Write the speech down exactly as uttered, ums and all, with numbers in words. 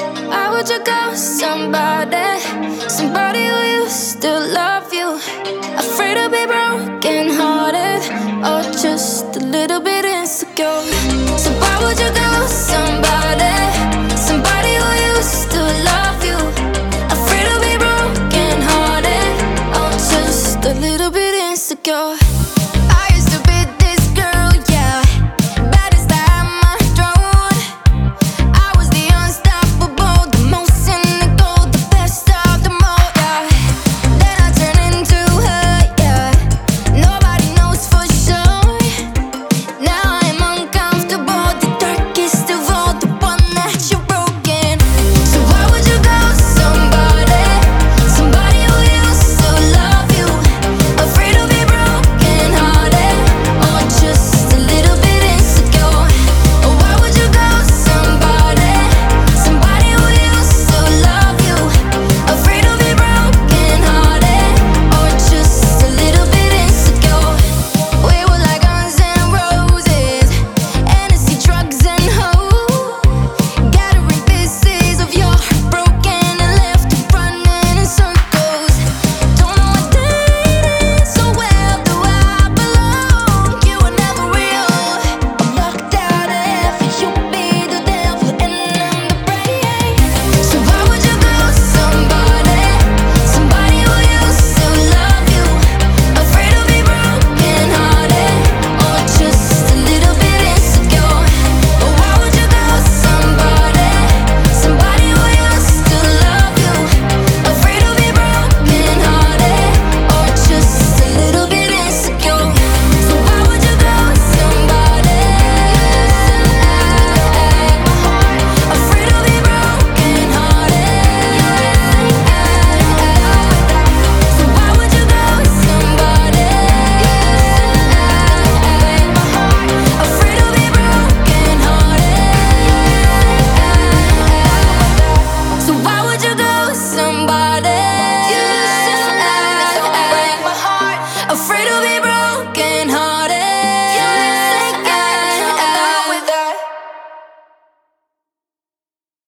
Why would you go somebody, somebody who used to love you? Afraid to be broken hearted, or just a little bit insecure. So why would you go somebody, somebody who used to love you? Afraid to be broken hearted, or just a little bit insecure. I used to be this girl, yeah, baddest I'm on throne. I was the unstoppable, the most cynical, the best of them all, yeah. Then I turned into her, yeah. Nobody knows for sure. Now I'm uncomfortable, the darkest of all, the one that you're broken. So why would you go somebody, somebody who used to love you? Afraid to be broken hearted, or just a little bit insecure. Or why would you go somebody, somebody who used to love you? Afraid to be broken hearted, or just a little bit insecure. We were like guns and roses, Hennessy, drugs and hoes, gathering pieces of your heart broken and left you running in circles. Don't know what did it so well, do I belong? You were never real. I'm locked out of heaven, you be the devil and I'm the prey. So why would you go somebody, somebody who used to love you? Afraid to be broken hearted, or just a little bit insecure. Or why would you go somebody, somebody who used to love you? Afraid to be broken hearted, or just a little bit insecure. So why would you go somebody, afraid to be broken hearted? So why would you go somebody, afraid to be broken hearted? So why would you go somebody, afraid to be broken hearted?